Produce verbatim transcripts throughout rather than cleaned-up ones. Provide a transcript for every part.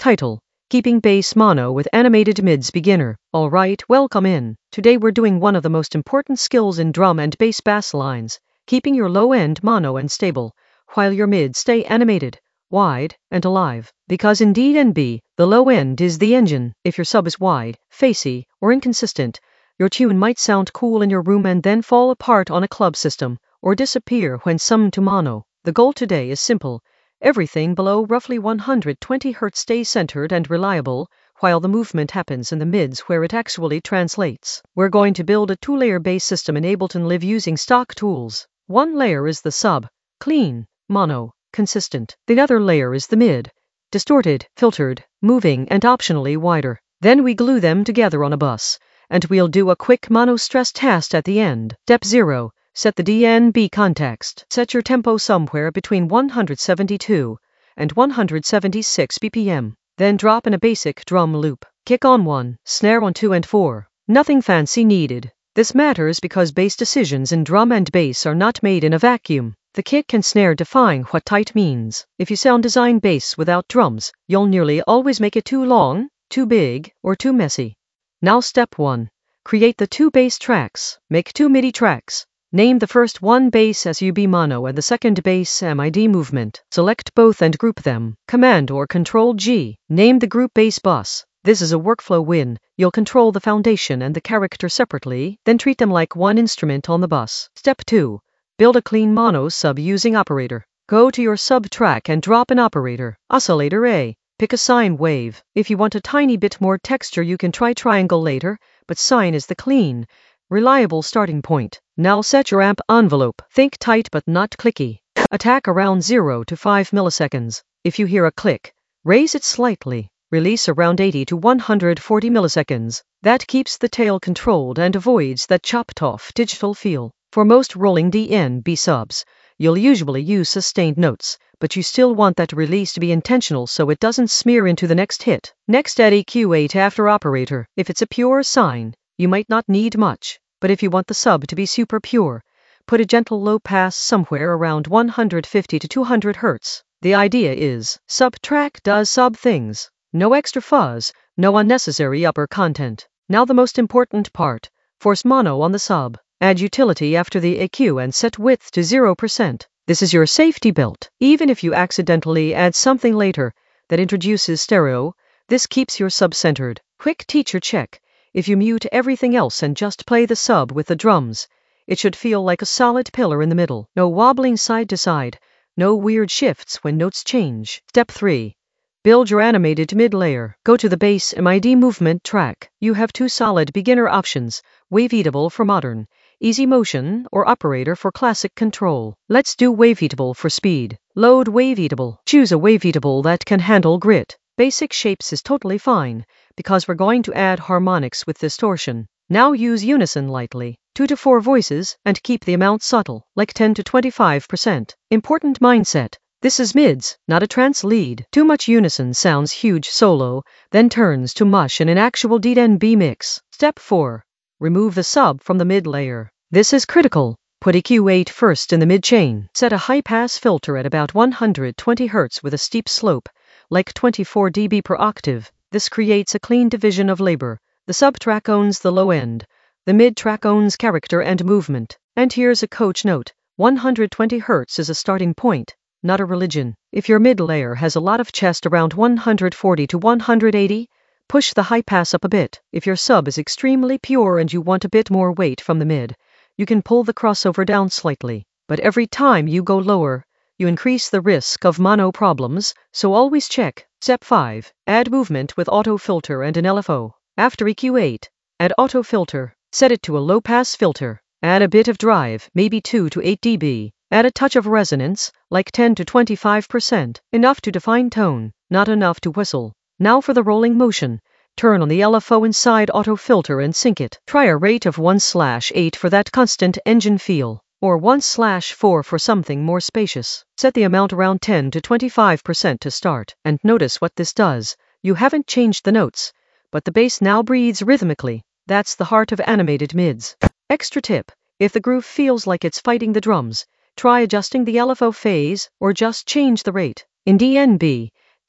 Title: Keeping Bass Mono with Animated Mids Beginner. Alright, welcome in. Today we're doing one of the most important skills in drum and bass bass lines, keeping your low end mono and stable, while your mids stay animated, wide, and alive. Because in D and B, the low end is the engine. If your sub is wide, facey, or inconsistent, your tune might sound cool in your room and then fall apart on a club system, or disappear when summed to mono. The goal today is simple. Everything below roughly one hundred twenty hertz stays centered and reliable, while the movement happens in the mids where it actually translates. We're going to build a two-layer bass system in Ableton Live using stock tools. One layer is the sub, clean, mono, consistent. The other layer is the mid, distorted, filtered, moving, and optionally wider. Then we glue them together on a bus, and we'll do a quick mono stress test at the end. Step zero. Set the D and B context. Set your tempo somewhere between one hundred seventy-two and one hundred seventy-six B P M. Then drop in a basic drum loop. Kick on one, snare on two and four. Nothing fancy needed. This matters because bass decisions in drum and bass are not made in a vacuum. The kick and snare define what tight means. If you sound design bass without drums, you'll nearly always make it too long, too big, or too messy. Now step one. Create the two bass tracks. Make two MIDI tracks. Name the first one bass sub mono and the second bass mid movement. Select both and group them. Command or Control G. Name the group bass bus. This is a workflow win. You'll control the foundation and the character separately, then treat them like one instrument on the bus. Step two. Build a clean mono sub using operator. Go to your sub track and drop an operator. Oscillator A. Pick a sine wave. If you want a tiny bit more texture, you can try triangle later, but sine is the clean, reliable starting point. Now set your amp envelope. Think tight but not clicky. Attack around zero to five milliseconds. If you hear a click, raise it slightly. Release around eighty to one hundred forty milliseconds. That keeps the tail controlled and avoids that chopped off digital feel. For most rolling D and B subs, you'll usually use sustained notes, but you still want that release to be intentional so it doesn't smear into the next hit. Next add E Q eight after operator. If it's a pure sine, you might not need much. But if you want the sub to be super pure, put a gentle low pass somewhere around one hundred fifty to two hundred hertz. The idea is, sub track does sub things. No extra fuzz, no unnecessary upper content. Now the most important part, force mono on the sub. Add utility after the E Q and set width to zero percent. This is your safety belt. Even if you accidentally add something later that introduces stereo, this keeps your sub centered. Quick teacher check. If you mute everything else and just play the sub with the drums, it should feel like a solid pillar in the middle. No wobbling side to side, no weird shifts when notes change. Step three. Build your animated mid layer. Go to the bass mid movement track. You have two solid beginner options, Waveatable for modern, Easy Motion, or Operator for classic control. Let's do Waveatable for speed. Load Waveatable. Choose a Waveatable that can handle grit. Basic shapes is totally fine, because we're going to add harmonics with distortion. Now use unison lightly, two to four voices, and keep the amount subtle, like ten to twenty-five percent. Important mindset. This is mids, not a trance lead. Too much unison sounds huge solo, then turns to mush in an actual D and B mix. Step four. Remove the sub from the mid layer. This is critical. Put E Q eight first in the mid chain. Set a high-pass filter at about one hundred twenty hertz with a steep slope, like twenty-four decibels per octave. This creates a clean division of labor. The sub track owns the low end. The mid track owns character and movement. And here's a coach note. one hundred twenty hertz is a starting point, not a religion. If your mid layer has a lot of chest around one hundred forty to one hundred eighty, push the high pass up a bit. If your sub is extremely pure and you want a bit more weight from the mid, you can pull the crossover down slightly. But every time you go lower, you increase the risk of mono problems, so always check. Step five. Add movement with auto filter and an L F O. After E Q eight, add auto filter. Set it to a low pass filter. Add a bit of drive, maybe two to eight decibels. Add a touch of resonance, like ten to twenty-five percent. Enough to define tone, not enough to whistle. Now for the rolling motion. Turn on the L F O inside auto filter and sync it. Try a rate of one slash eight for that constant engine feel, or one slash four for something more spacious. Set the amount around ten to twenty-five percent to start, and notice what this does. You haven't changed the notes, but the bass now breathes rhythmically. That's the heart of animated mids. Extra tip. If the groove feels like it's fighting the drums, try adjusting the L F O phase, or just change the rate. In D and B,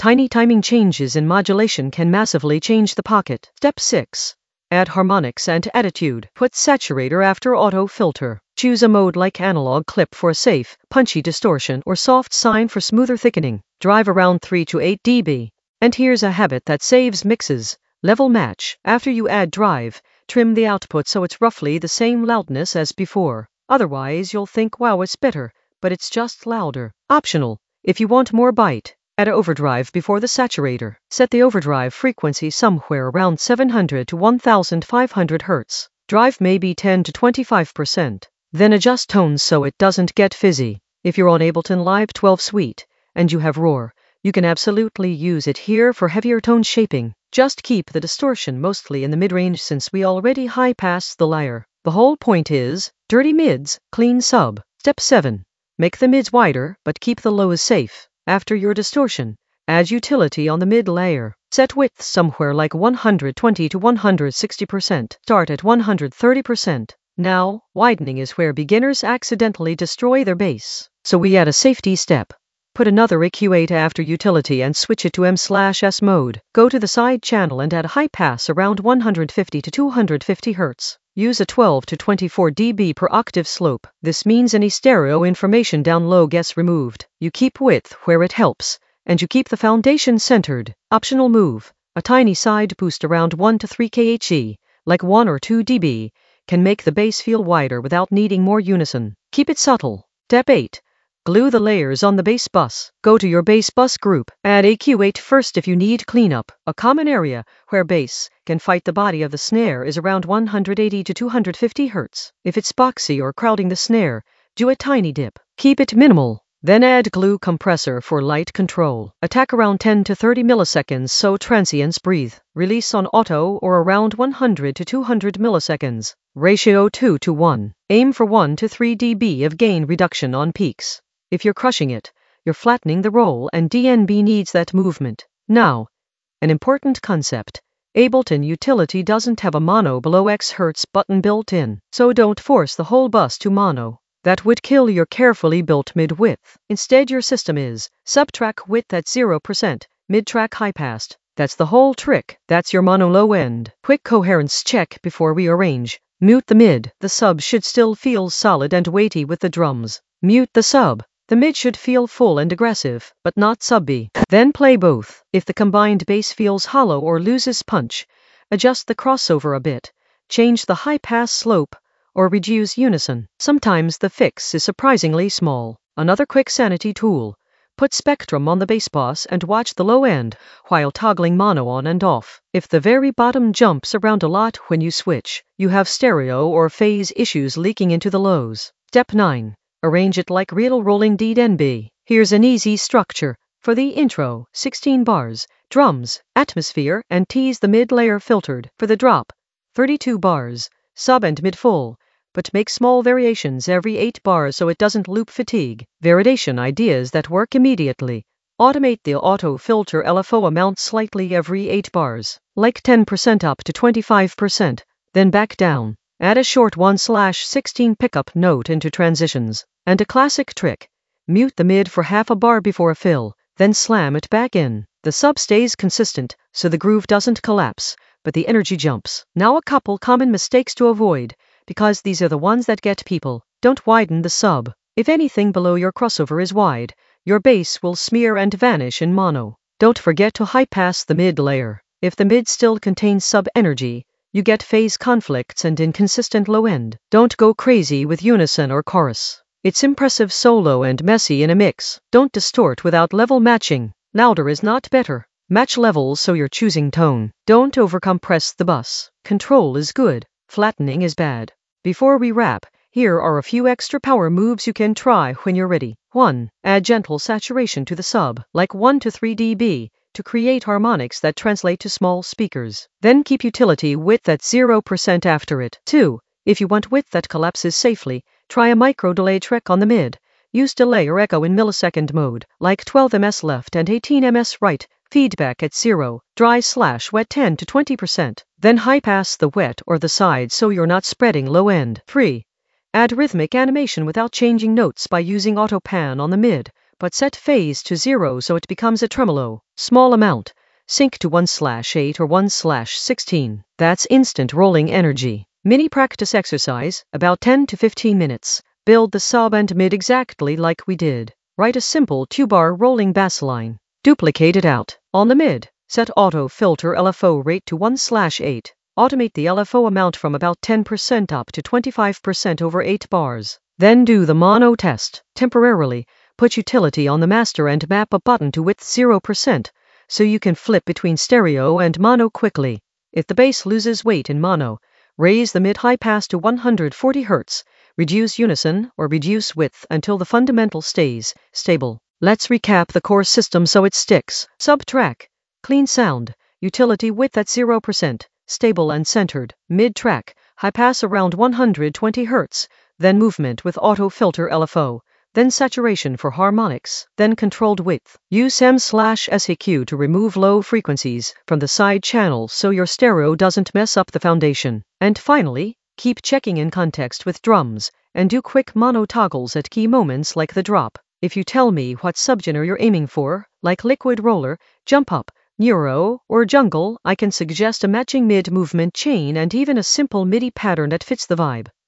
Tiny timing changes in modulation can massively change the pocket. Step six. Add harmonics and attitude. Put saturator after auto filter. Choose a mode like analog clip for safe, punchy distortion or soft sine for smoother thickening. Drive around three to eight decibels. And here's a habit that saves mixes. Level match. After you add drive, trim the output so it's roughly the same loudness as before. Otherwise you'll think, wow, it's better, but it's just louder. Optional. If you want more bite, add overdrive before the saturator. Set the overdrive frequency somewhere around seven hundred to one thousand five hundred hertz. Drive maybe ten to twenty-five percent. Then adjust tones so it doesn't get fizzy. If you're on Ableton Live twelve Suite, and you have Roar, you can absolutely use it here for heavier tone shaping. Just keep the distortion mostly in the mid-range since we already high-pass the layer. The whole point is, dirty mids, clean sub. Step seven. Make the mids wider, but keep the lows safe. After your distortion, add utility on the mid layer. Set width somewhere like one hundred twenty to one hundred sixty percent. Start at one hundred thirty percent. Now, widening is where beginners accidentally destroy their bass. So we add a safety step. Put another E Q eight after utility and switch it to M slash S mode. Go to the side channel and add high pass around one hundred fifty to two hundred fifty hertz. Use a twelve to twenty-four decibels per octave slope. This means any stereo information down low gets removed. You keep width where it helps, and you keep the foundation centered. Optional move. A tiny side boost around one to three kilohertz, like one or two decibels, can make the bass feel wider without needing more unison. Keep it subtle. Step eight. Glue the layers on the bass bus. Go to your bass bus group. Add E Q eight first if you need cleanup. A common area where bass can fight the body of the snare is around one hundred eighty to two hundred fifty hertz. If it's boxy or crowding the snare, do a tiny dip. Keep it minimal. Then add glue compressor for light control. Attack around ten to thirty milliseconds so transients breathe. Release on auto or around one hundred to two hundred milliseconds. Ratio two to one. Aim for one to three decibels of gain reduction on peaks. If you're crushing it, you're flattening the roll and D N B needs that movement. Now, an important concept. Ableton Utility doesn't have a mono below X hertz button built in, so don't force the whole bus to mono. That would kill your carefully built mid-width. Instead your system is subtrack width at zero percent, mid-track high-passed. That's the whole trick. That's your mono low end. Quick coherence check before we arrange. Mute the mid. The sub should still feel solid and weighty with the drums. Mute the sub. The mid should feel full and aggressive, but not subby. Then play both. If the combined bass feels hollow or loses punch, adjust the crossover a bit, change the high-pass slope, or reduce unison. Sometimes the fix is surprisingly small. Another quick sanity tool. Put Spectrum on the bass bus and watch the low end while toggling mono on and off. If the very bottom jumps around a lot when you switch, you have stereo or phase issues leaking into the lows. Step nine. Arrange it like real rolling D N B. Here's an easy structure. For the intro, sixteen bars, drums, atmosphere, and tease the mid-layer filtered. For the drop, thirty-two bars, sub and mid-full, but make small variations every eight bars so it doesn't loop fatigue. Validation ideas that work immediately. Automate the auto filter L F O amount slightly every eight bars, like ten percent up to twenty-five percent, then back down. Add a short one slash sixteen pickup note into transitions. And a classic trick. Mute the mid for half a bar before a fill, then slam it back in. The sub stays consistent, so the groove doesn't collapse, but the energy jumps. Now a couple common mistakes to avoid, because these are the ones that get people. Don't widen the sub. If anything below your crossover is wide, your bass will smear and vanish in mono. Don't forget to high-pass the mid layer. If the mid still contains sub energy, you get phase conflicts and inconsistent low end. Don't go crazy with unison or chorus. It's impressive solo and messy in a mix. Don't distort without level matching. Louder is not better. Match levels so you're choosing tone. Don't overcompress the bus. Control is good. Flattening is bad. Before we wrap, here are a few extra power moves you can try when you're ready. one. Add gentle saturation to the sub, like one to three decibels, to create harmonics that translate to small speakers. Then keep utility width at zero percent after it. two. If you want width that collapses safely, try a micro delay trick on the mid. Use delay or echo in millisecond mode, like twelve milliseconds left and eighteen milliseconds right, feedback at zero, dry slash wet ten to twenty percent. Then high pass the wet or the side so you're not spreading low end. three. Add rhythmic animation without changing notes by using auto pan on the mid. but set phase to zero so it becomes a tremolo. Small amount. Sync to one slash eight or one slash sixteen. That's instant rolling energy. Mini practice exercise, about ten to fifteen minutes. Build the sub and mid exactly like we did. Write a simple two-bar rolling bass line. Duplicate it out. On the mid, set auto filter L F O rate to one slash eight. Automate the L F O amount from about ten percent up to twenty-five percent over eight bars. Then do the mono test. Temporarily, put utility on the master and map a button to width zero percent, so you can flip between stereo and mono quickly. If the bass loses weight in mono, raise the mid-high pass to one hundred forty hertz, reduce unison or reduce width until the fundamental stays stable. Let's recap the core system so it sticks. Sub-track, clean sound, utility width at zero percent, stable and centered. Mid-track, high pass around one hundred twenty hertz, then movement with auto filter L F O, then saturation for harmonics, then controlled width. Use M slash S E Q to remove low frequencies from the side channels so your stereo doesn't mess up the foundation. And finally, keep checking in context with drums, and do quick mono toggles at key moments like the drop. If you tell me what subgenre you're aiming for, like liquid roller, jump up, neuro, or jungle, I can suggest a matching mid-movement chain and even a simple MIDI pattern that fits the vibe.